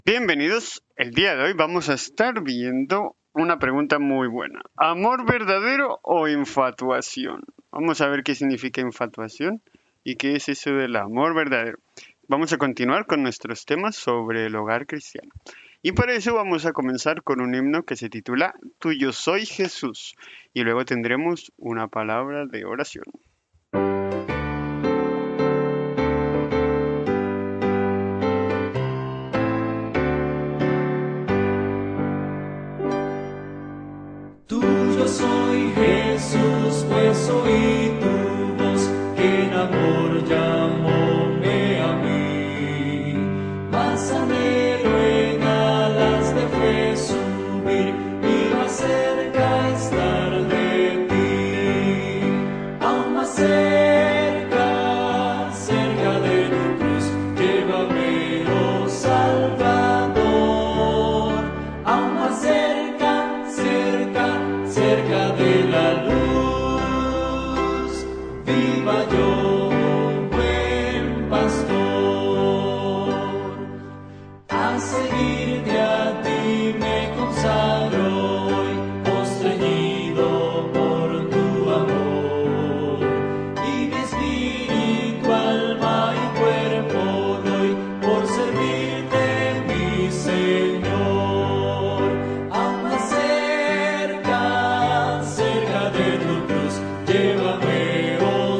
Bienvenidos. El día de hoy vamos a estar viendo una pregunta muy buena. ¿Amor verdadero o infatuación? Vamos a ver qué significa infatuación y qué es eso del amor verdadero. Vamos a continuar con nuestros temas sobre el hogar cristiano. Y para eso vamos a comenzar con un himno que se titula Tuyo soy Jesús. Y luego tendremos una palabra de oración. Tuyo soy Jesús, pues oí tu voz, que en amor llamóme a mí. Más anhelo en alas de fe subir y más cerca estar de ti. Aún más cerca, cerca de tu cruz, llévame, oh Salvador. Aún más cerca, cerca de la luz, viva yo, buen pastor. A seguirte a ti me consagro hoy, constreñido por tu amor. Y mi espíritu, alma y cuerpo doy por servirte, mi Señor. Aún más cerca de tu cruz, llévame, oh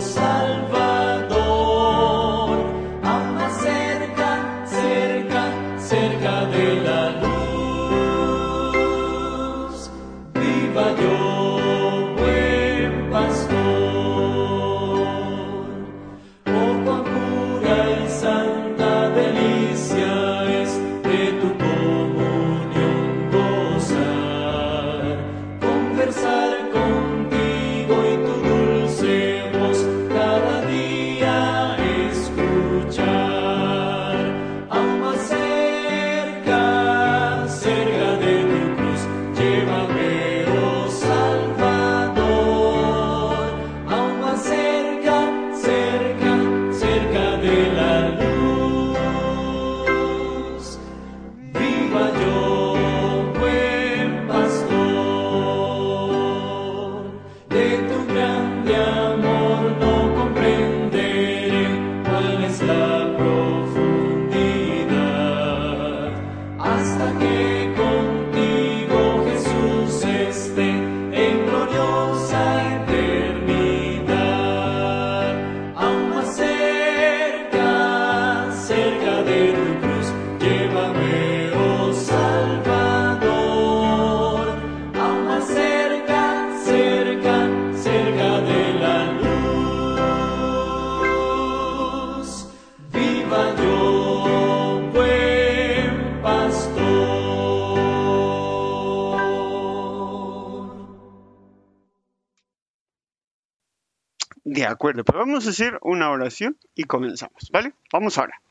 Salvador. Aún más cerca de la luz, viva yo, buen pastor. Oh, cuán pura y santa delicia es de tu comunión gozar, conversar contigo y tu dulce voz cada día escuchar. Aún más cerca de tu cruz, llévame, oh Salvador. Aún más cerca de la luz, viva yo, buen pastor. De tu grande amor no comprenderé cuál es la profundidad, hasta que contigo, Jesús, esté en gloriosa eternidad. Aún más cerca de tu cruz, llévame, oh Salvador. Aún más cerca de la luz, viva yo, buen pastor. De acuerdo, pues vamos a hacer una oración y comenzamos, ¿vale? Vamos ahora.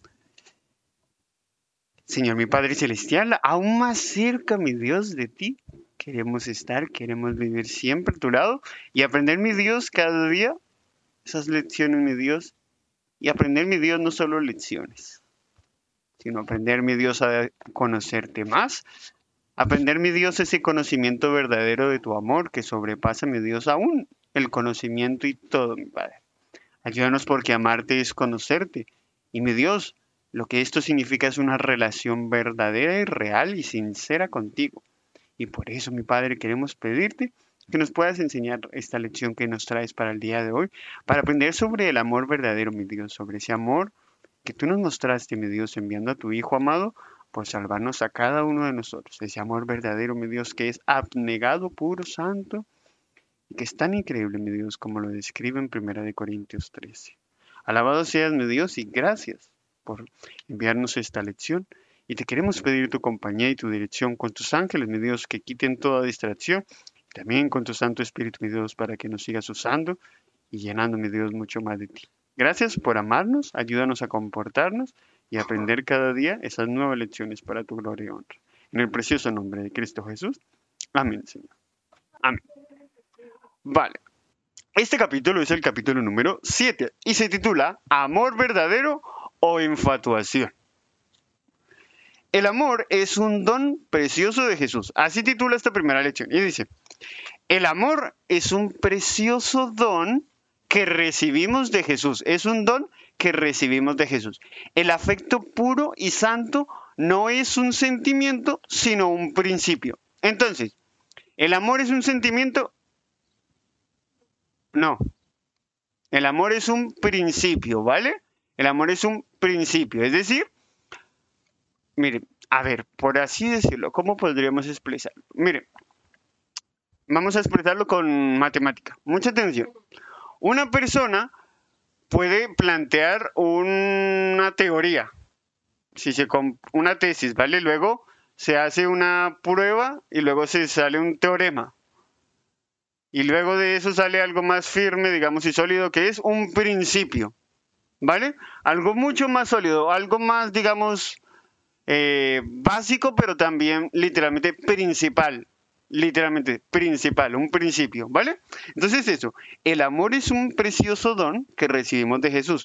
Señor, mi Padre Celestial, aún más cerca, mi Dios, de ti queremos estar, queremos vivir siempre a tu lado y aprender, mi Dios, cada día esas lecciones, mi Dios, y aprender, mi Dios, no solo lecciones, sino aprender, mi Dios, a conocerte más, aprender, mi Dios, ese conocimiento verdadero de tu amor que sobrepasa, mi Dios, aún el conocimiento y todo, mi Padre. Ayúdanos porque amarte es conocerte. Y mi Dios, lo que esto significa es una relación verdadera y real y sincera contigo. Y por eso, mi Padre, queremos pedirte que nos puedas enseñar esta lección que nos traes para el día de hoy, para aprender sobre el amor verdadero, mi Dios, sobre ese amor que tú nos mostraste, mi Dios, enviando a tu Hijo amado por salvarnos a cada uno de nosotros. Ese amor verdadero, mi Dios, que es abnegado, puro, santo, y que es tan increíble, mi Dios, como lo describe en 1 Corintios 13. Alabado seas, mi Dios, y gracias por enviarnos esta lección. Y te queremos pedir tu compañía y tu dirección con tus ángeles, mi Dios, que quiten toda distracción. También con tu Santo Espíritu, mi Dios, para que nos sigas usando y llenando, mi Dios, mucho más de ti. Gracias por amarnos, ayúdanos a comportarnos y aprender cada día esas nuevas lecciones para tu gloria y honra. En el precioso nombre de Cristo Jesús. Amén, Señor. Amén. Vale. Este capítulo es el capítulo número 7 y se titula Amor verdadero o infatuación. El amor es un don precioso de Jesús. Así titula esta primera lección. Y dice, el amor es un precioso don que recibimos de Jesús. Es un don que recibimos de Jesús. El afecto puro y santo no es un sentimiento, sino un principio. Entonces, ¿el amor es un sentimiento? No. El amor es un principio, ¿vale? El amor es un principio. Es decir, mire, a ver, por así decirlo, ¿cómo podríamos expresarlo? Mire, vamos a expresarlo con matemática. Mucha atención. Una persona puede plantear una teoría, una tesis, ¿vale? Luego se hace una prueba y luego se sale un teorema. Y luego de eso sale algo más firme, digamos, y sólido, que es un principio, ¿vale? Algo mucho más sólido, algo más, digamos, básico, pero también literalmente principal. Literalmente principal, un principio, ¿vale? Entonces eso, el amor es un precioso don que recibimos de Jesús.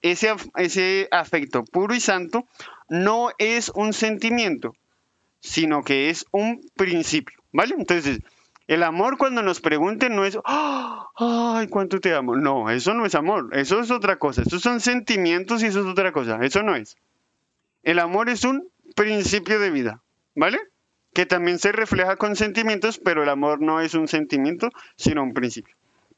Ese afecto puro y santo no es un sentimiento, sino que es un principio, ¿vale? Entonces, el amor cuando nos pregunten no es, "Ah, ay, cuánto te amo". No, eso no es amor, eso es otra cosa. Esos son sentimientos y eso es otra cosa, eso no es. El amor es un principio de vida, ¿vale? Que también se refleja con sentimientos, pero el amor no es un sentimiento, sino un principio.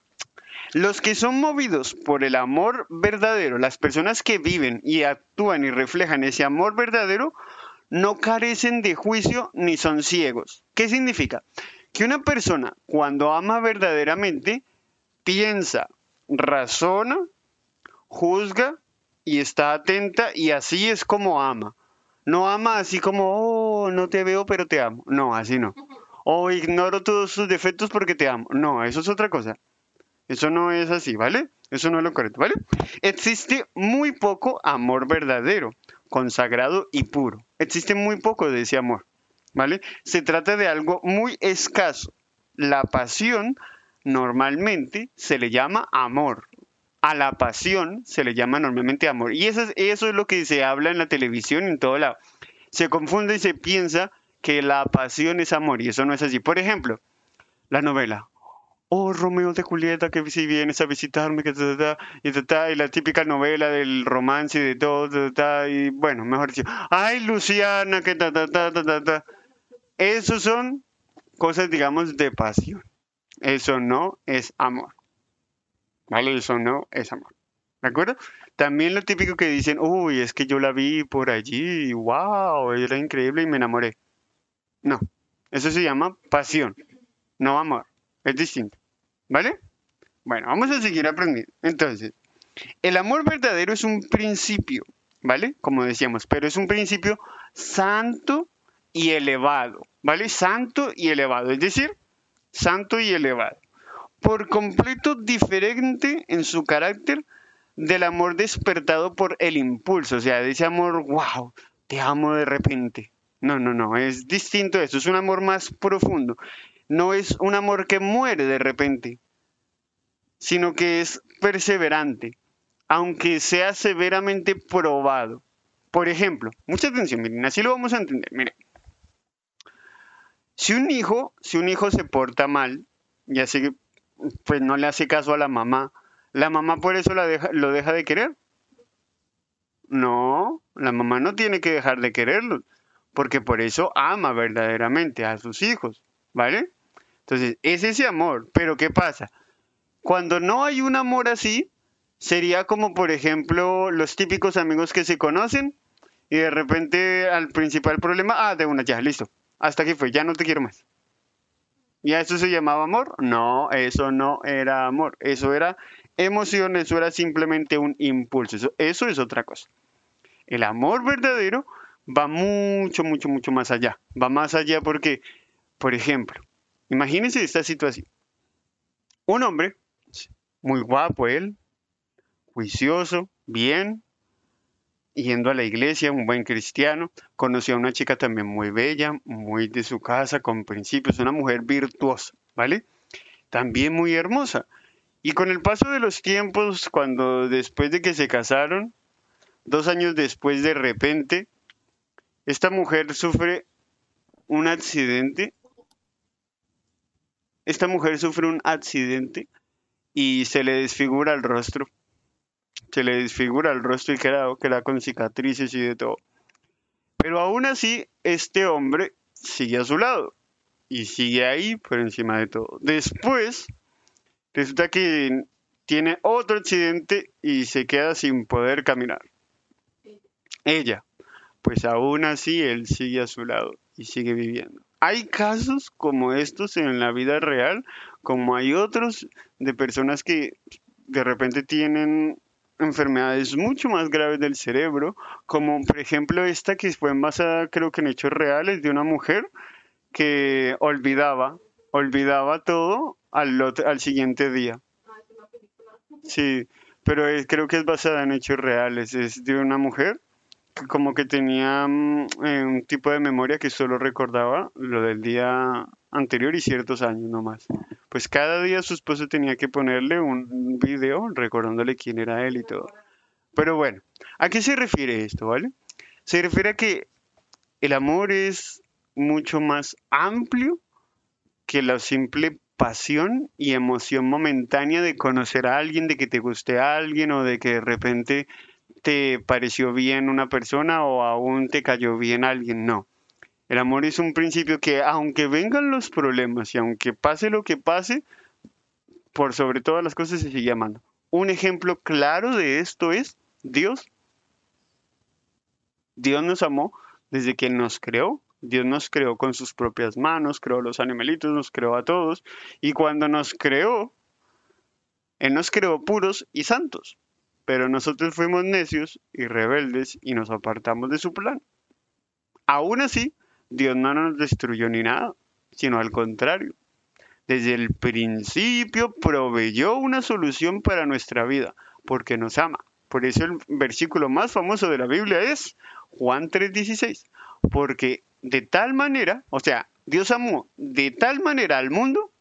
Los que son movidos por el amor verdadero, las personas que viven y actúan y reflejan ese amor verdadero, no carecen de juicio ni son ciegos. ¿Qué significa? Que una persona cuando ama verdaderamente piensa, razona, juzga y está atenta y así es como ama. No ama así como, oh, no te veo pero te amo. No, así no. O ignoro todos sus defectos porque te amo. No, eso es otra cosa. Eso no es así, ¿vale? Eso no es lo correcto, ¿vale? Existe muy poco amor verdadero, consagrado y puro. Existe muy poco de ese amor, ¿vale? Se trata de algo muy escaso. La pasión normalmente se le llama amor. A la pasión se le llama normalmente amor. Y eso es lo que se habla en la televisión en todo lado. Se confunde y se piensa que la pasión es amor y eso no es así. Por ejemplo, la novela. Oh, Romeo de Julieta, que si vienes a visitarme, que y la típica novela del romance y de todo, y bueno, mejor dicho, ay, Luciana, que ta. Esos son cosas, digamos, de pasión. Eso no es amor. ¿Vale? Eso no es amor. ¿De acuerdo? También lo típico que dicen, uy, es que yo la vi por allí, wow, era increíble y me enamoré. No, eso se llama pasión, no amor. Es distinto. ¿Vale? Bueno, vamos a seguir aprendiendo. Entonces, el amor verdadero es un principio, ¿vale? Como decíamos, pero es un principio santo y elevado, ¿vale? Santo y elevado, es decir, santo y elevado. Por completo diferente en su carácter del amor despertado por el impulso, o sea, de ese amor, wow, te amo de repente. No, es distinto a eso, es un amor más profundo. No es un amor que muere de repente, sino que es perseverante, aunque sea severamente probado. Por ejemplo, mucha atención, miren, así lo vamos a entender. Miren, si un hijo se porta mal, ya sé que pues no le hace caso a la mamá por eso lo deja de querer. No, la mamá no tiene que dejar de quererlo, porque por eso ama verdaderamente a sus hijos, ¿vale? Entonces, es ese amor, pero ¿qué pasa? Cuando no hay un amor así, sería como, por ejemplo, los típicos amigos que se conocen y de repente al principal problema, de una, ya, listo, hasta aquí fue, ya no te quiero más. ¿Y a eso se llamaba amor? No, eso no era amor, eso era emoción, eso era simplemente un impulso, eso es otra cosa. El amor verdadero va mucho más allá, va más allá porque, por ejemplo, imagínense esta situación. Un hombre, muy guapo él, juicioso, bien, yendo a la iglesia, un buen cristiano, conoció a una chica también muy bella, muy de su casa, con principios, una mujer virtuosa, ¿vale? También muy hermosa. Y con el paso de los tiempos, cuando después de que se casaron, 2 años después de repente, Esta mujer sufre un accidente. Esta mujer sufre un accidente y se le desfigura el rostro. Se le desfigura el rostro y queda con cicatrices y de todo. Pero aún así, este hombre sigue a su lado y sigue ahí por encima de todo. Después, resulta que tiene otro accidente y se queda sin poder caminar. Ella, pues aún así él sigue a su lado y sigue viviendo. Hay casos como estos en la vida real, como hay otros de personas que de repente tienen enfermedades mucho más graves del cerebro, como por ejemplo esta que fue basada creo que en hechos reales de una mujer que olvidaba todo al siguiente día. Sí, pero creo que es basada en hechos reales, es de una mujer que como que tenía un tipo de memoria que solo recordaba lo del día anterior y ciertos años nomás. Pues cada día su esposo tenía que ponerle un video recordándole quién era él y todo. Pero bueno, ¿a qué se refiere esto, vale? Se refiere a que el amor es mucho más amplio que la simple pasión y emoción momentánea de conocer a alguien, de que te guste a alguien o de que de repente te pareció bien una persona o aún te cayó bien alguien. No. El amor es un principio que aunque vengan los problemas y aunque pase lo que pase, por sobre todas las cosas se sigue amando. Un ejemplo claro de esto es Dios. Dios nos amó desde que nos creó. Dios nos creó con sus propias manos, creó los animalitos, nos creó a todos. Y cuando nos creó, Él nos creó puros y santos. Pero nosotros fuimos necios y rebeldes y nos apartamos de su plan. Aún así, Dios no nos destruyó ni nada, sino al contrario. Desde el principio proveyó una solución para nuestra vida, porque nos ama. Por eso el versículo más famoso de la Biblia es Juan 3:16. Porque de tal manera, o sea, Dios amó de tal manera al mundo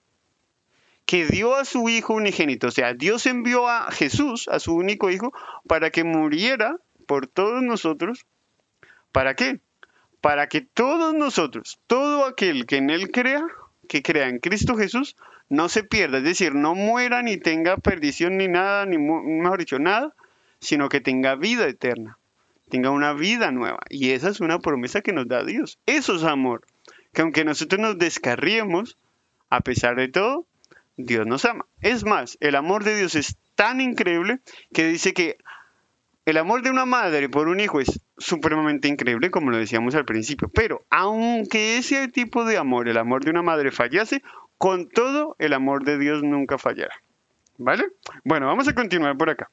que dio a su Hijo unigénito. O sea, Dios envió a Jesús, a su único Hijo, para que muriera por todos nosotros. ¿Para qué? Para que todos nosotros, todo aquel que en Él crea, que crea en Cristo Jesús, no se pierda, es decir, no muera ni tenga perdición ni nada, ni mejor dicho, nada, sino que tenga vida eterna, tenga una vida nueva. Y esa es una promesa que nos da Dios. Eso es amor. Que aunque nosotros nos descarriemos, a pesar de todo, Dios nos ama. Es más, el amor de Dios es tan increíble que dice que el amor de una madre por un hijo es supremamente increíble, como lo decíamos al principio, pero aunque ese tipo de amor, el amor de una madre fallase, con todo el amor de Dios nunca fallará. ¿Vale? Bueno, vamos a continuar por acá.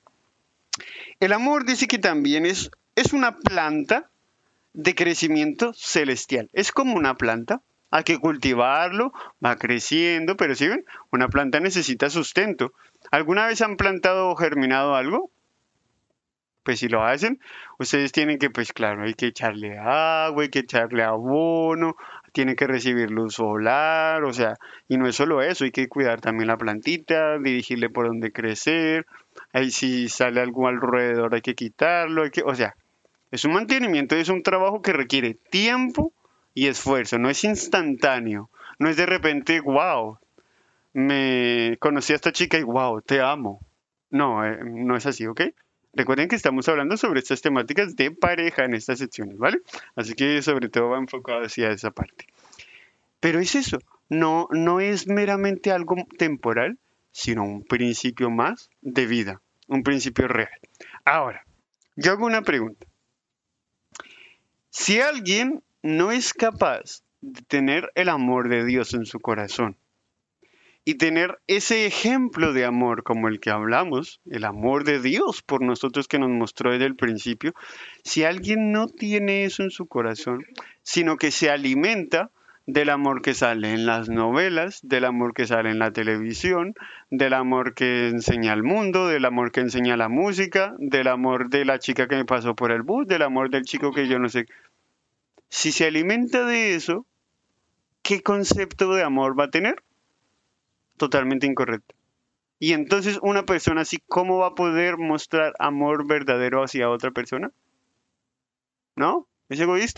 El amor dice que también es una planta de crecimiento celestial. Es como una planta. Hay que cultivarlo, va creciendo, pero si ven, una planta necesita sustento. ¿Alguna vez han plantado o germinado algo? Pues si lo hacen, ustedes tienen que, pues claro, hay que echarle agua, hay que echarle abono, tienen que recibir luz solar, o sea, y no es solo eso, hay que cuidar también la plantita, dirigirle por donde crecer, ahí si sale algo alrededor hay que quitarlo, o sea, es un mantenimiento, es un trabajo que requiere tiempo y esfuerzo, no es instantáneo, no es de repente, wow, me conocí a esta chica y wow, te amo. No, no es así, ¿ok? Recuerden que estamos hablando sobre estas temáticas de pareja en estas secciones, ¿vale? Así que sobre todo va enfocado hacia esa parte. Pero es eso, no es meramente algo temporal, sino un principio más de vida, un principio real. Ahora, yo hago una pregunta. Si alguien no es capaz de tener el amor de Dios en su corazón, y tener ese ejemplo de amor como el que hablamos, el amor de Dios por nosotros que nos mostró desde el principio, si alguien no tiene eso en su corazón, sino que se alimenta del amor que sale en las novelas, del amor que sale en la televisión, del amor que enseña el mundo, del amor que enseña la música, del amor de la chica que me pasó por el bus, del amor del chico que yo no sé. Si se alimenta de eso, ¿qué concepto de amor va a tener? Totalmente incorrecto. Y entonces una persona así, ¿cómo va a poder mostrar amor verdadero hacia otra persona? ¿No? Es egoísta.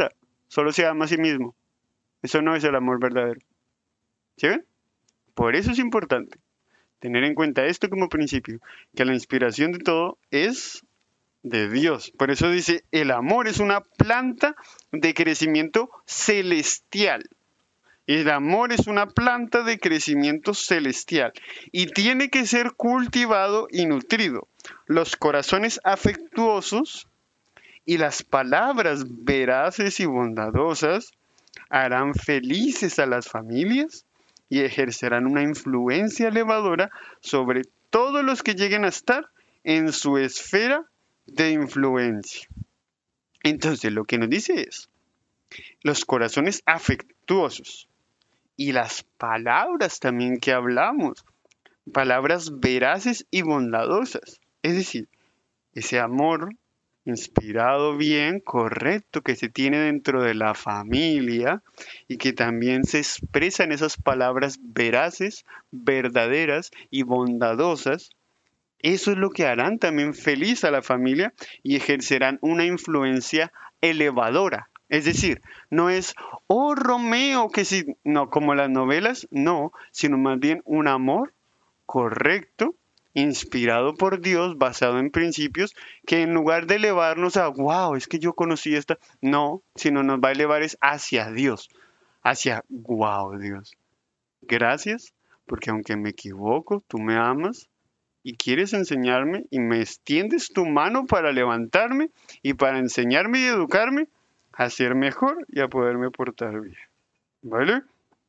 solo se ama a sí mismo. Eso no es el amor verdadero. ¿Sí ven? Por eso es importante tener en cuenta esto como principio, que la inspiración de todo es de Dios. Por eso dice, el amor es una planta de crecimiento celestial. El amor es una planta de crecimiento celestial y tiene que ser cultivado y nutrido. Los corazones afectuosos y las palabras veraces y bondadosas harán felices a las familias y ejercerán una influencia elevadora sobre todos los que lleguen a estar en su esfera de influencia. Entonces, lo que nos dice es, los corazones afectuosos y las palabras también que hablamos, palabras veraces y bondadosas, es decir, ese amor inspirado bien, correcto, que se tiene dentro de la familia y que también se expresa en esas palabras veraces, verdaderas y bondadosas. Eso es lo que harán también feliz a la familia y ejercerán una influencia elevadora. Es decir, no es, oh Romeo, que si, no, como las novelas, no, sino más bien un amor correcto, inspirado por Dios, basado en principios, que en lugar de elevarnos a, wow, es que yo conocí esta, no, sino nos va a elevar es hacia Dios, hacia, wow, Dios. Gracias, porque aunque me equivoco, tú me amas y quieres enseñarme y me extiendes tu mano para levantarme y para enseñarme y educarme a ser mejor y a poderme portar bien. ¿Vale?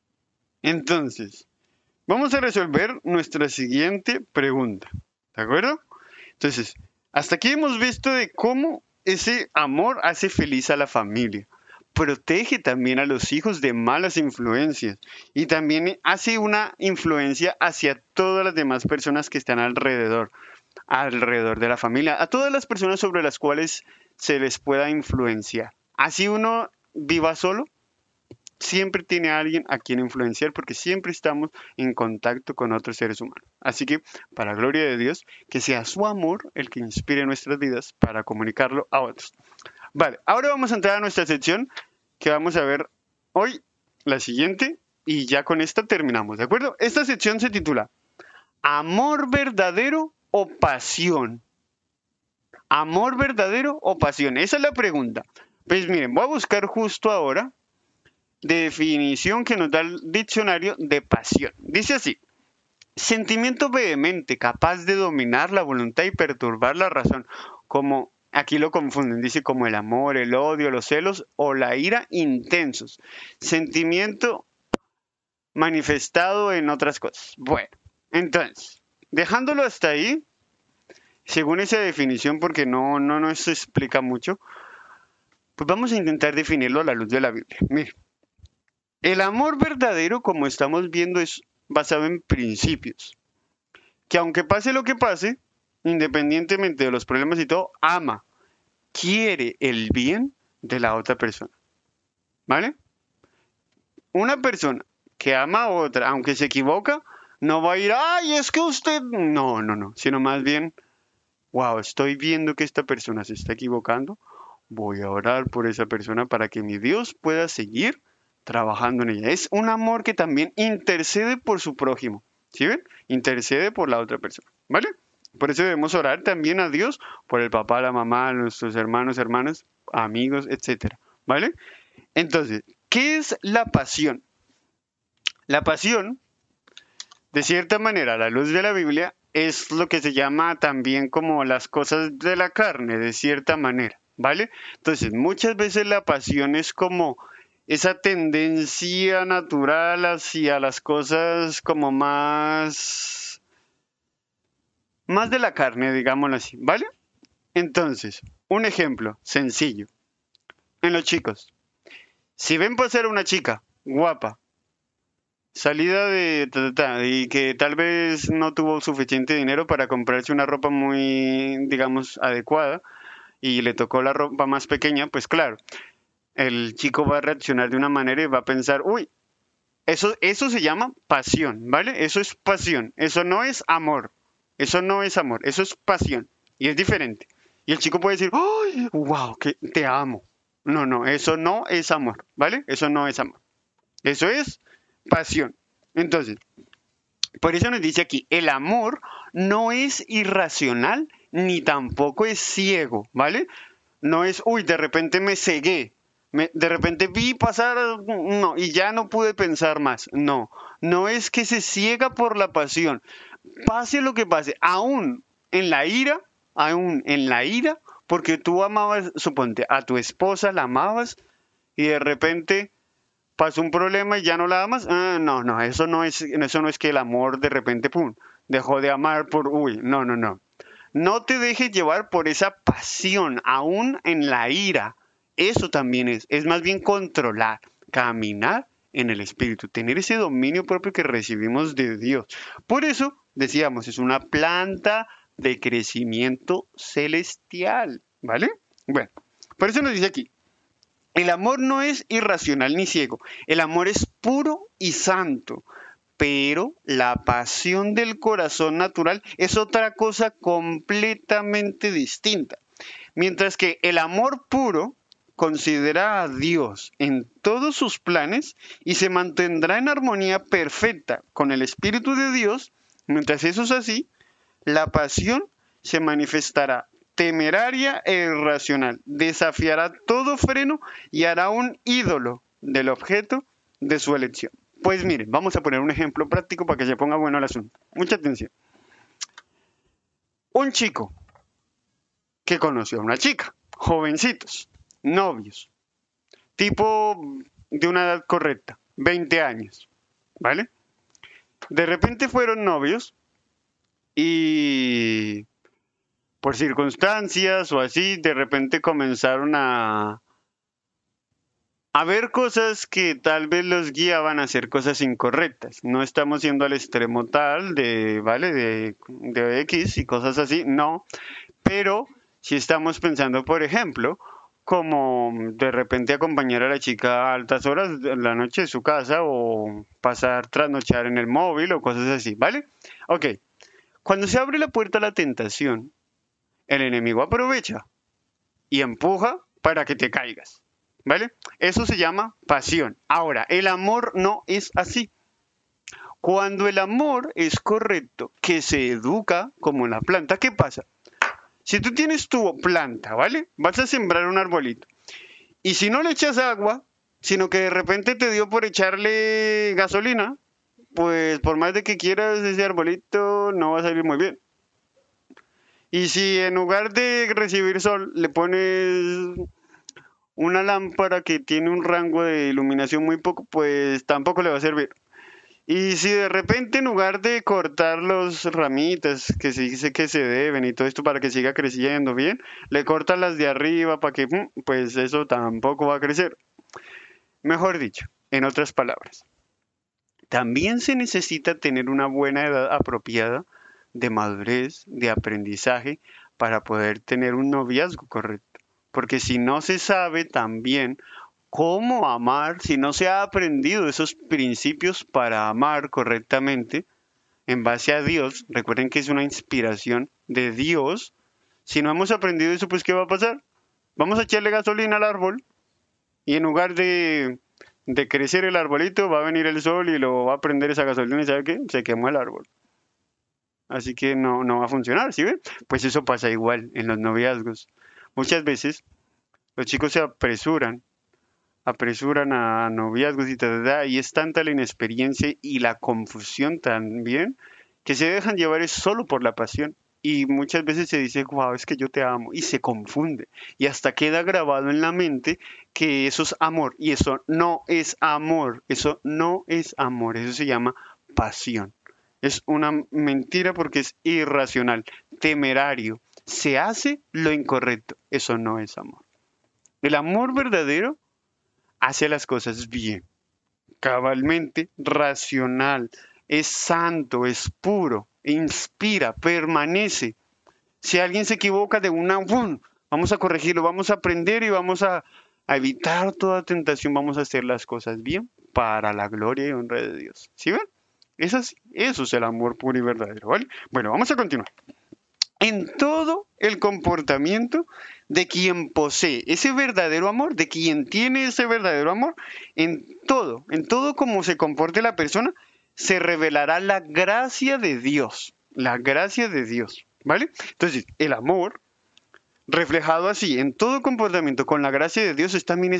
Entonces, vamos a resolver nuestra siguiente pregunta. ¿De acuerdo? Entonces, hasta aquí hemos visto de cómo ese amor hace feliz a la familia. Protege también a los hijos de malas influencias y también hace una influencia hacia todas las demás personas que están alrededor de la familia, a todas las personas sobre las cuales se les pueda influenciar. Así uno viva solo, siempre tiene a alguien a quien influenciar porque siempre estamos en contacto con otros seres humanos. Así que, para gloria de Dios, que sea su amor el que inspire nuestras vidas para comunicarlo a otros. Vale, ahora vamos a entrar a nuestra sección que vamos a ver hoy, la siguiente, y ya con esta terminamos, ¿de acuerdo? Esta sección se titula ¿Amor verdadero o pasión? ¿Amor verdadero o pasión? Esa es la pregunta. Pues miren, voy a buscar justo ahora definición que nos da el diccionario de pasión. Dice así, sentimiento vehemente, capaz de dominar la voluntad y perturbar la razón, como aquí lo confunden, dice como el amor, el odio, los celos o la ira intensos. Sentimiento manifestado en otras cosas. Bueno, entonces, dejándolo hasta ahí, según esa definición, porque no nos explica mucho, pues vamos a intentar definirlo a la luz de la Biblia. Mire, el amor verdadero, como estamos viendo, es basado en principios. Que aunque pase lo que pase, independientemente de los problemas y todo, ama, quiere el bien de la otra persona. ¿Vale? Una persona que ama a otra, aunque se equivoca, no va a ir, ay, es que usted... No, sino más bien, wow, estoy viendo que esta persona se está equivocando, voy a orar por esa persona para que mi Dios pueda seguir trabajando en ella. Es un amor que también intercede por su prójimo. ¿Sí ven? Intercede por la otra persona. ¿Vale? Por eso debemos orar también a Dios por el papá, la mamá, nuestros hermanos, hermanas, amigos, etcétera. ¿Vale? Entonces, ¿qué es la pasión? La pasión, de cierta manera, a la luz de la Biblia, es lo que se llama también como las cosas de la carne, de cierta manera. ¿Vale? Entonces, muchas veces la pasión es como esa tendencia natural hacia las cosas como más de la carne, digámoslo así, ¿vale? Entonces, un ejemplo sencillo. En los chicos, si ven pasar una chica guapa, salida y que tal vez no tuvo suficiente dinero para comprarse una ropa muy, digamos, adecuada y le tocó la ropa más pequeña, pues claro, el chico va a reaccionar de una manera y va a pensar, uy, eso se llama pasión, ¿vale? Eso es pasión, eso no es amor, eso no es amor, eso es pasión y es diferente. Y el chico puede decir, ¡ay, wow, que te amo! No, no, eso no es amor, ¿vale? Eso no es amor. Eso es pasión. Entonces, por eso nos dice aquí, el amor no es irracional ni tampoco es ciego, ¿vale? No es, uy, de repente me cegué, de repente vi pasar, no, y ya no pude pensar más. No, no es que se ciega por la pasión. Pase lo que pase, aún en la ira, porque tú amabas, suponte, a tu esposa, la amabas, y de repente pasó un problema y ya no la amas. No, no, eso no es que el amor de repente, pum, dejó de amar por, uy, no, no, no. No te dejes llevar por esa pasión, aún en la ira. Eso también es más bien controlar, caminar en el Espíritu, tener ese dominio propio que recibimos de Dios. Por eso, decíamos, es una planta de crecimiento celestial, ¿vale? Bueno, por eso nos dice aquí, el amor no es irracional ni ciego, el amor es puro y santo, pero la pasión del corazón natural es otra cosa completamente distinta. Mientras que el amor puro considera a Dios en todos sus planes y se mantendrá en armonía perfecta con el Espíritu de Dios, mientras eso es así, la pasión se manifestará temeraria e irracional, desafiará todo freno y hará un ídolo del objeto de su elección. Pues miren, vamos a poner un ejemplo práctico para que se ponga bueno el asunto. Mucha atención. Un chico que conoció a una chica, jovencitos, novios, tipo de una edad correcta, 20 años, ¿vale? De repente fueron novios y por circunstancias o así, de repente comenzaron a ver cosas que tal vez los guiaban a hacer cosas incorrectas. No estamos yendo al extremo tal de, ¿vale? De X y cosas así, no. Pero si estamos pensando, por ejemplo, como de repente acompañar a la chica a altas horas de la noche de su casa o pasar trasnochar en el móvil o cosas así, ¿vale? Ok, cuando se abre la puerta a la tentación, el enemigo aprovecha y empuja para que te caigas, ¿vale? Eso se llama pasión. Ahora, el amor no es así. Cuando el amor es correcto, que se educa como la planta, ¿qué pasa? Si tú tienes tu planta, ¿vale? Vas a sembrar un arbolito. Y si no le echas agua, sino que de repente te dio por echarle gasolina, pues por más de que quieras ese arbolito no va a salir muy bien. Y si en lugar de recibir sol le pones una lámpara que tiene un rango de iluminación muy poco, pues tampoco le va a servir. Y si de repente en lugar de cortar las ramitas que se dice que se deben y todo esto para que siga creciendo bien, le cortas las de arriba para que, pues eso tampoco va a crecer. Mejor dicho, en otras palabras, también se necesita tener una buena edad apropiada de madurez, de aprendizaje, para poder tener un noviazgo correcto. Porque si no se sabe también cómo amar, si no se ha aprendido esos principios para amar correctamente en base a Dios, recuerden que es una inspiración de Dios, si no hemos aprendido eso, pues ¿qué va a pasar? Vamos a echarle gasolina al árbol y en lugar de crecer el arbolito, va a venir el sol y lo va a prender esa gasolina y ¿sabe qué? Se quemó el árbol. Así que no, no va a funcionar, ¿sí ven? Pues eso pasa igual en los noviazgos. Muchas veces los chicos se apresuran a noviazgos y tal, y es tanta la inexperiencia y la confusión también que se dejan llevar es solo por la pasión. Y muchas veces se dice, wow, es que yo te amo, y se confunde. Y hasta queda grabado en la mente que eso es amor, y eso no es amor, eso no es amor, eso se llama pasión. Es una mentira porque es irracional, temerario. Se hace lo incorrecto, eso no es amor. El amor verdadero hace las cosas bien, cabalmente, racional, es santo, es puro, inspira, permanece. Si alguien se equivoca de una, ¡bum! Vamos a corregirlo, vamos a aprender y vamos a evitar toda tentación, vamos a hacer las cosas bien para la gloria y honra de Dios. ¿Sí ven? Es así, eso es el amor puro y verdadero, ¿vale? Bueno, vamos a continuar. en todo el comportamiento de quien posee ese verdadero amor, de quien tiene ese verdadero amor, en todo como se comporte la persona, se revelará la gracia de Dios, la gracia de Dios, ¿vale? Entonces, el amor, reflejado así en todo comportamiento con la gracia de Dios, es también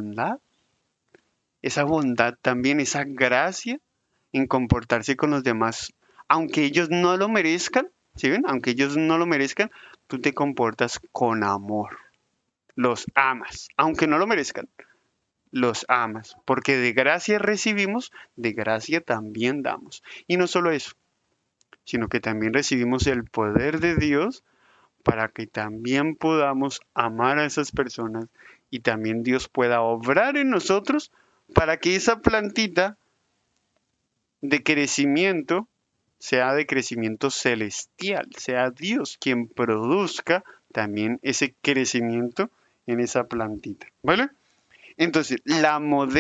esa bondad también, esa gracia en comportarse con los demás, aunque ellos no lo merezcan, ¿sí ven? Aunque ellos no lo merezcan, tú te comportas con amor, los amas, aunque no lo merezcan, los amas, porque de gracia recibimos, de gracia también damos. Y no solo eso, sino que también recibimos el poder de Dios para que también podamos amar a esas personas y también Dios pueda obrar en nosotros para que esa plantita de crecimiento sea de crecimiento celestial, sea Dios quien produzca también ese crecimiento en esa plantita, ¿vale? Entonces, la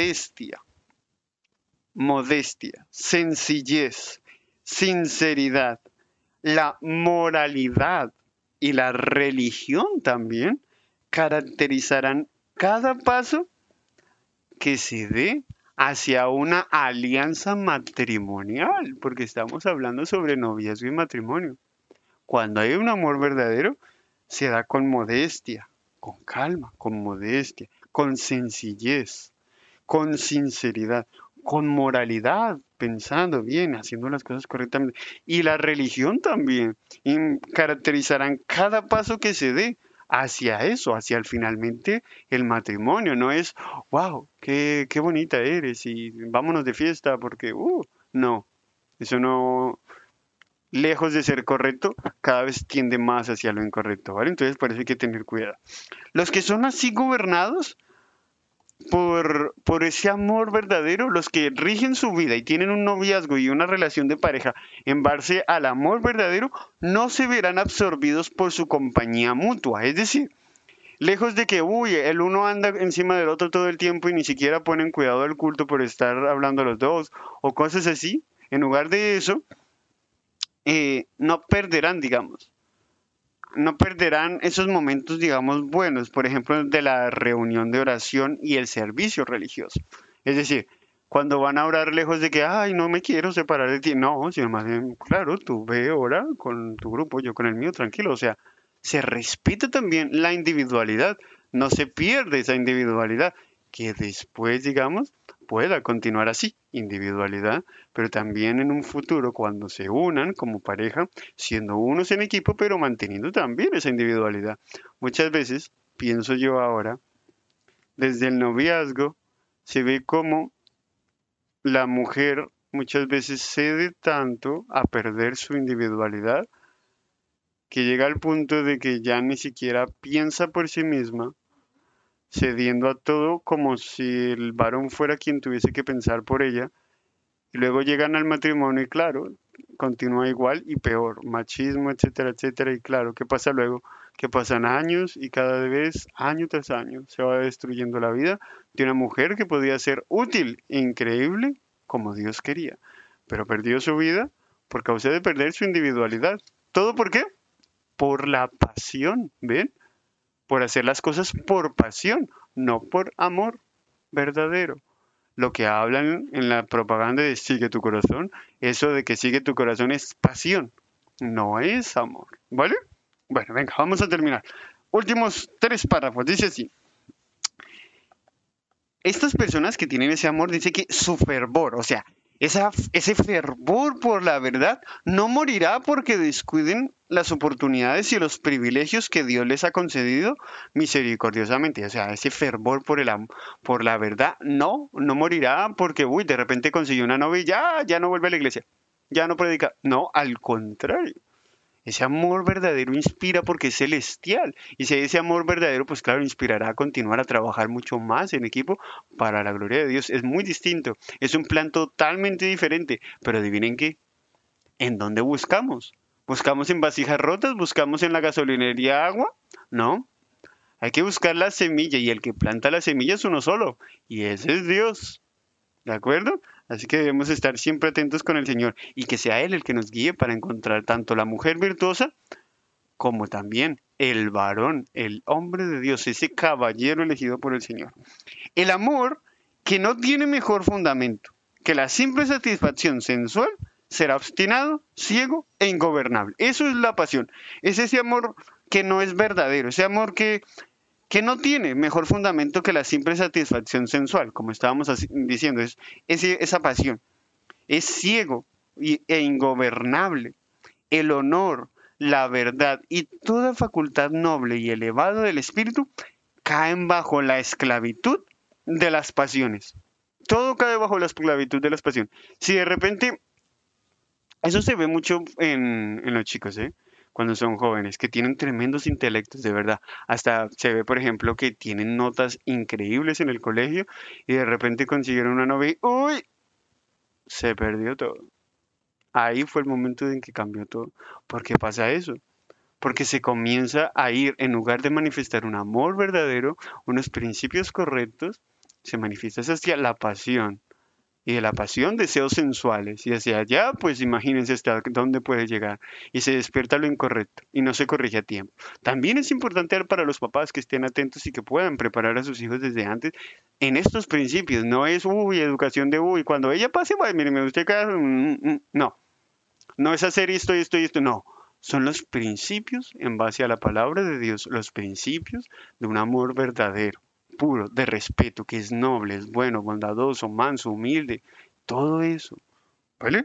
modestia, sencillez, sinceridad, la moralidad y la religión también caracterizarán cada paso que se dé hacia una alianza matrimonial, porque estamos hablando sobre noviazgo y matrimonio. Cuando hay un amor verdadero, se da con modestia, con calma, con modestia, con sencillez, con sinceridad, con moralidad, pensando bien, haciendo las cosas correctamente. Y la religión también caracterizarán cada paso que se dé hacia eso, hacia el finalmente el matrimonio. No es, wow, qué bonita eres y vámonos de fiesta porque, no, eso no, lejos de ser correcto, cada vez tiende más hacia lo incorrecto, ¿vale? Entonces por eso hay que tener cuidado. Los que son así gobernados por ese amor verdadero, los que rigen su vida y tienen un noviazgo y una relación de pareja en base al amor verdadero, no se verán absorbidos por su compañía mutua. Es decir, lejos de que, el uno anda encima del otro todo el tiempo y ni siquiera ponen cuidado del culto por estar hablando los dos o cosas así, en lugar de eso, no perderán, digamos, no perderán esos momentos, digamos, buenos, por ejemplo, de la reunión de oración y el servicio religioso. Es decir, cuando van a orar lejos de que, ay, no me quiero separar de ti, no, sino más bien, claro, tú ve, ora con tu grupo, yo con el mío, tranquilo, o sea, se respeta también la individualidad, no se pierde esa individualidad, que después, digamos, pueda continuar así, individualidad, pero también en un futuro, cuando se unan como pareja, siendo unos en equipo, pero manteniendo también esa individualidad. Muchas veces, pienso yo ahora, desde el noviazgo, se ve como la mujer muchas veces cede tanto a perder su individualidad que llega al punto de que ya ni siquiera piensa por sí misma, cediendo a todo como si el varón fuera quien tuviese que pensar por ella. Y luego llegan al matrimonio y claro, continúa igual y peor, machismo, etcétera, etcétera. Y claro, ¿qué pasa luego? Que pasan años y cada vez, año tras año, se va destruyendo la vida de una mujer que podía ser útil, increíble, como Dios quería, pero perdió su vida por causa de perder su individualidad. ¿Todo por qué? Por la pasión, ¿ven? Por hacer las cosas por pasión, no por amor verdadero. Lo que hablan en la propaganda de sigue tu corazón, eso de que sigue tu corazón es pasión, no es amor, ¿vale? Bueno, venga, vamos a terminar. Últimos 3 párrafos, dice así. Estas personas que tienen ese amor, dice que su fervor, o sea, ese fervor por la verdad, no morirá porque descuiden las oportunidades y los privilegios que Dios les ha concedido misericordiosamente. O sea, ese fervor por la verdad, no morirá porque, de repente consiguió una novia y ya no vuelve a la iglesia, ya no predica. No, al contrario. Ese amor verdadero inspira porque es celestial. Y si hay ese amor verdadero, pues claro, inspirará a continuar a trabajar mucho más en equipo para la gloria de Dios. Es muy distinto. Es un plan totalmente diferente. Pero adivinen qué. ¿En dónde buscamos? ¿Buscamos en vasijas rotas? ¿Buscamos en la gasolinería agua? No. Hay que buscar la semilla y el que planta la semilla es uno solo. Y ese es Dios. ¿De acuerdo? Así que debemos estar siempre atentos con el Señor y que sea Él el que nos guíe para encontrar tanto la mujer virtuosa como también el varón, el hombre de Dios, ese caballero elegido por el Señor. El amor que no tiene mejor fundamento que la simple satisfacción sensual será obstinado, ciego e ingobernable. Eso es la pasión. Es ese amor que no es verdadero, ese amor que no tiene mejor fundamento que la simple satisfacción sensual, como estábamos diciendo, esa pasión. Es ciego e ingobernable. El honor, la verdad y toda facultad noble y elevada del espíritu caen bajo la esclavitud de las pasiones. Todo cae bajo la esclavitud de las pasiones. Si de repente, eso se ve mucho en los chicos, ¿eh? Cuando son jóvenes, que tienen tremendos intelectos, de verdad. Hasta se ve, por ejemplo, que tienen notas increíbles en el colegio y de repente consiguieron una novia y ¡uy! Se perdió todo. Ahí fue el momento en que cambió todo. ¿Por qué pasa eso? Porque se comienza a ir, en lugar de manifestar un amor verdadero, unos principios correctos, se manifiesta hacia la pasión. Y de la pasión, deseos sensuales. Y hacia allá, pues imagínense hasta dónde puede llegar. Y se despierta lo incorrecto y no se corrige a tiempo. También es importante para los papás que estén atentos y que puedan preparar a sus hijos desde antes en estos principios. No es, educación de, cuando ella pase, bueno, mire, me gusta que... No, no es hacer esto, esto y esto, no. Son los principios en base a la palabra de Dios, los principios de un amor verdadero, puro, de respeto, que es noble, es bueno, bondadoso, manso, humilde, todo eso. ¿Vale?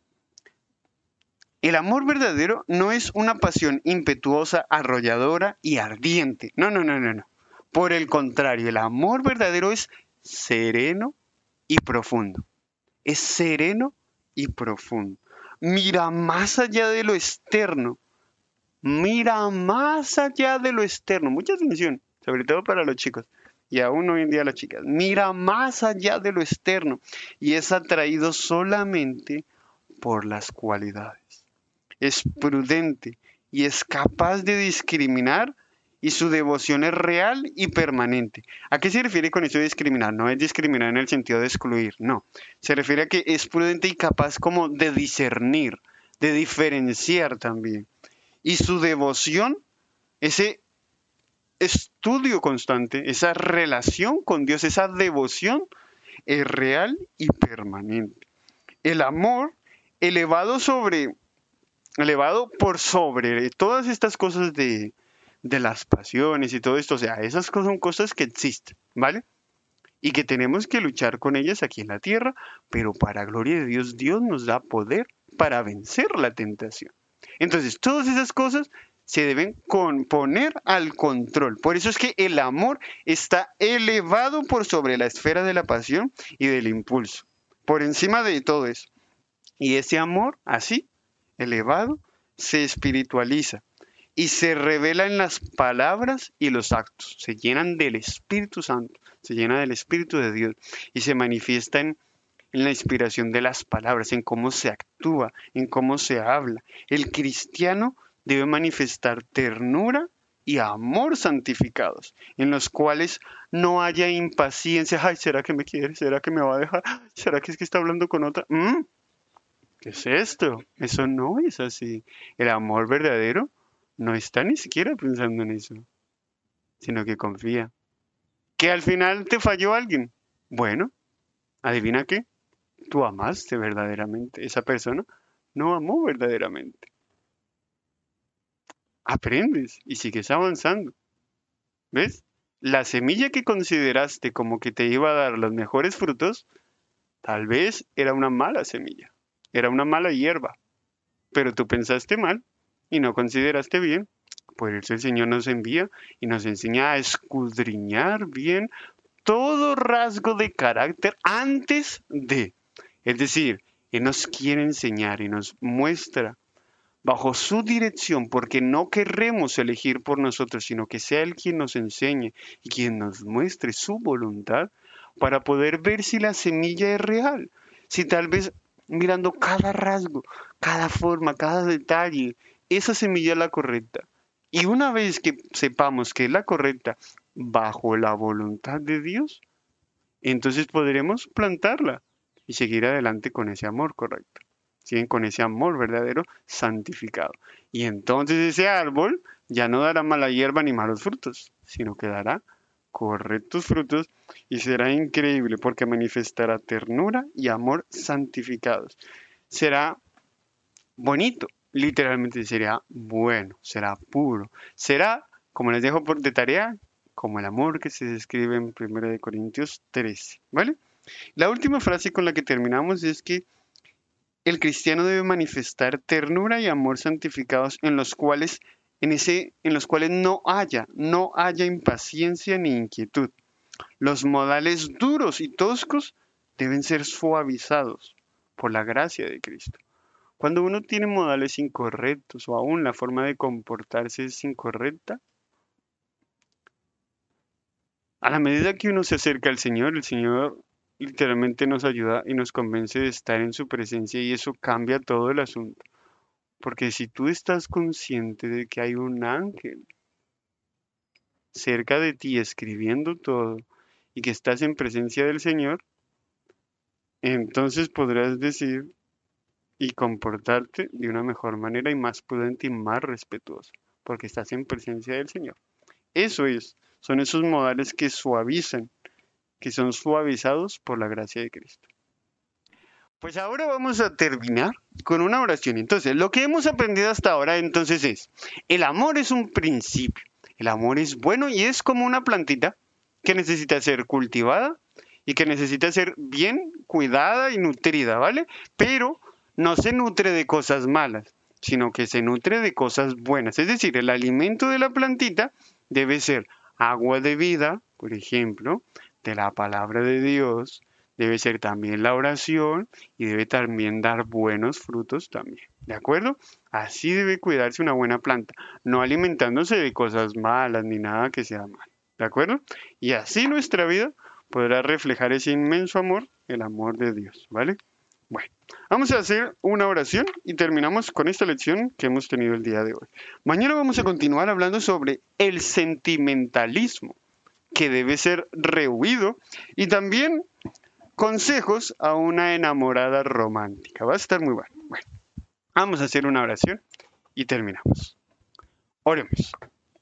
El amor verdadero no es una pasión impetuosa, arrolladora y ardiente. No, no, no, no, no. Por el contrario, el amor verdadero es sereno y profundo. Es sereno y profundo. Mira más allá de lo externo. Mira más allá de lo externo. Mucha atención, sobre todo para los chicos. Y aún hoy en día las chicas. Mira más allá de lo externo. Y es atraído solamente por las cualidades. Es prudente y es capaz de discriminar y su devoción es real y permanente. ¿A qué se refiere con eso de discriminar? No es discriminar en el sentido de excluir, no. Se refiere a que es prudente y capaz como de discernir, de diferenciar también. Y su devoción, ese estudio constante, esa relación con Dios, esa devoción es real y permanente. El amor elevado por sobre todas estas cosas de las pasiones y todo esto, o sea, esas son cosas que existen, ¿vale? Y que tenemos que luchar con ellas aquí en la tierra, pero para gloria de Dios, Dios nos da poder para vencer la tentación. Entonces, todas esas cosas se deben poner al control. Por eso es que el amor está elevado por sobre la esfera de la pasión y del impulso, por encima de todo eso. Y ese amor, así, elevado, se espiritualiza y se revela en las palabras y los actos. Se llenan del Espíritu Santo, se llena del Espíritu de Dios y se manifiesta en la inspiración de las palabras, en cómo se actúa, en cómo se habla. El cristiano debe manifestar ternura y amor santificados, en los cuales no haya impaciencia. Ay, ¿será que me quiere? ¿Será que me va a dejar? ¿Será que es que está hablando con otra? ¿Qué es esto? Eso no es así. El amor verdadero no está ni siquiera pensando en eso, sino que confía. Que al final te falló alguien. Bueno, adivina qué. Tú amaste verdaderamente. Esa persona no amó verdaderamente. Aprendes y sigues avanzando. ¿Ves? La semilla que consideraste como que te iba a dar los mejores frutos, tal vez era una mala semilla. Era una mala hierba. Pero tú pensaste mal y no consideraste bien. Por eso el Señor nos envía y nos enseña a escudriñar bien todo rasgo de carácter antes de. Es decir, Él nos quiere enseñar y nos muestra bajo su dirección, porque no queremos elegir por nosotros, sino que sea Él quien nos enseñe y quien nos muestre su voluntad para poder ver si la semilla es real. Si tal vez mirando cada rasgo, cada forma, cada detalle, esa semilla es la correcta. Y una vez que sepamos que es la correcta bajo la voluntad de Dios, entonces podremos plantarla y seguir adelante con ese amor correcto. siguen con ese amor verdadero santificado. Y entonces ese árbol ya no dará mala hierba ni malos frutos, sino que dará correctos frutos y será increíble porque manifestará ternura y amor santificados. Será bonito, literalmente será bueno, será puro, será, como les dejo de tarea, como el amor que se describe en 1 Corintios 13, ¿vale? La última frase con la que terminamos es que el cristiano debe manifestar ternura y amor santificados en los cuales no haya impaciencia ni inquietud. Los modales duros y toscos deben ser suavizados por la gracia de Cristo. Cuando uno tiene modales incorrectos o aún la forma de comportarse es incorrecta, a la medida que uno se acerca al Señor, el Señor literalmente nos ayuda y nos convence de estar en su presencia y eso cambia todo el asunto. Porque si tú estás consciente de que hay un ángel cerca de ti escribiendo todo y que estás en presencia del Señor, entonces podrás decir y comportarte de una mejor manera y más prudente y más respetuoso, porque estás en presencia del Señor. Son esos modales que suavizan, que son suavizados por la gracia de Cristo. Pues ahora vamos a terminar con una oración. Entonces, lo que hemos aprendido hasta ahora entonces es, el amor es un principio, el amor es bueno y es como una plantita que necesita ser cultivada y que necesita ser bien cuidada y nutrida, ¿vale? Pero no se nutre de cosas malas, sino que se nutre de cosas buenas. Es decir, el alimento de la plantita debe ser agua de vida, por ejemplo, de la palabra de Dios, debe ser también la oración y debe también dar buenos frutos también, ¿de acuerdo? Así debe cuidarse una buena planta, no alimentándose de cosas malas ni nada que sea mal, ¿de acuerdo? Y así nuestra vida podrá reflejar ese inmenso amor, el amor de Dios, ¿vale? Bueno, vamos a hacer una oración y terminamos con esta lección que hemos tenido el día de hoy. Mañana vamos a continuar hablando sobre el sentimentalismo, que debe ser rehuido, y también consejos a una enamorada romántica. Va a estar muy bueno. Bueno, vamos a hacer una oración y terminamos. Oremos.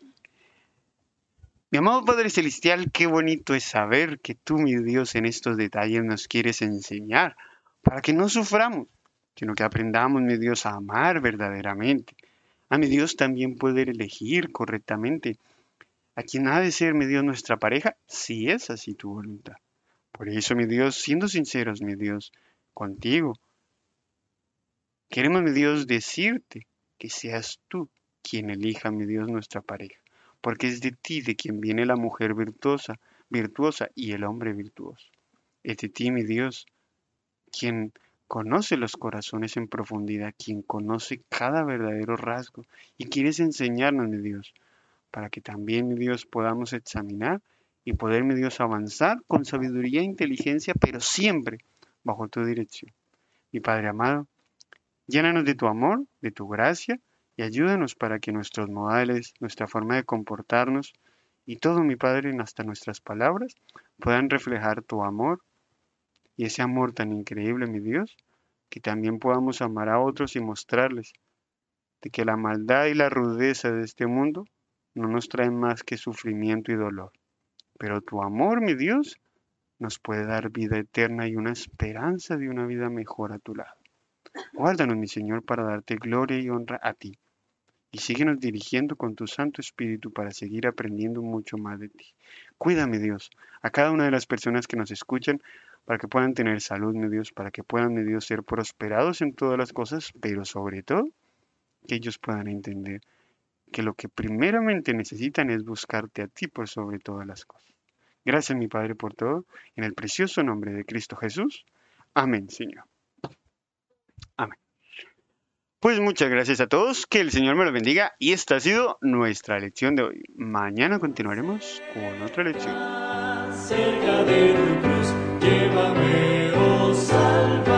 Mi amado Padre Celestial, qué bonito es saber que tú, mi Dios, en estos detalles nos quieres enseñar para que no suframos, sino que aprendamos, mi Dios, a amar verdaderamente. A mi Dios también poder elegir correctamente a quien ha de ser, mi Dios, nuestra pareja, si es así tu voluntad. Por eso, mi Dios, siendo sinceros, mi Dios, contigo, queremos, mi Dios, decirte que seas tú quien elija, mi Dios, nuestra pareja, porque es de ti de quien viene la mujer virtuosa y el hombre virtuoso. Es de ti, mi Dios, quien conoce los corazones en profundidad, quien conoce cada verdadero rasgo y quieres enseñarnos, mi Dios, para que también, mi Dios, podamos examinar y poder, mi Dios, avanzar con sabiduría e inteligencia, pero siempre bajo tu dirección. Mi Padre amado, llénanos de tu amor, de tu gracia, y ayúdanos para que nuestros modales, nuestra forma de comportarnos y todo, mi Padre, hasta nuestras palabras, puedan reflejar tu amor y ese amor tan increíble, mi Dios, que también podamos amar a otros y mostrarles de que la maldad y la rudeza de este mundo no nos traen más que sufrimiento y dolor. Pero tu amor, mi Dios, nos puede dar vida eterna y una esperanza de una vida mejor a tu lado. Guárdanos, mi Señor, para darte gloria y honra a ti. Y síguenos dirigiendo con tu Santo Espíritu para seguir aprendiendo mucho más de ti. Cuídame, Dios, a cada una de las personas que nos escuchan para que puedan tener salud, mi Dios, para que puedan, mi Dios, ser prosperados en todas las cosas, pero sobre todo que ellos puedan entender que lo que primeramente necesitan es buscarte a ti por sobre todas las cosas. Gracias, mi Padre, por todo. En el precioso nombre de Cristo Jesús. Amén, Señor. Amén. Pues muchas gracias a todos, que el Señor me los bendiga y esta ha sido nuestra lección de hoy. Mañana continuaremos con otra lección. Cerca de tu cruz, llévame, oh Salvador.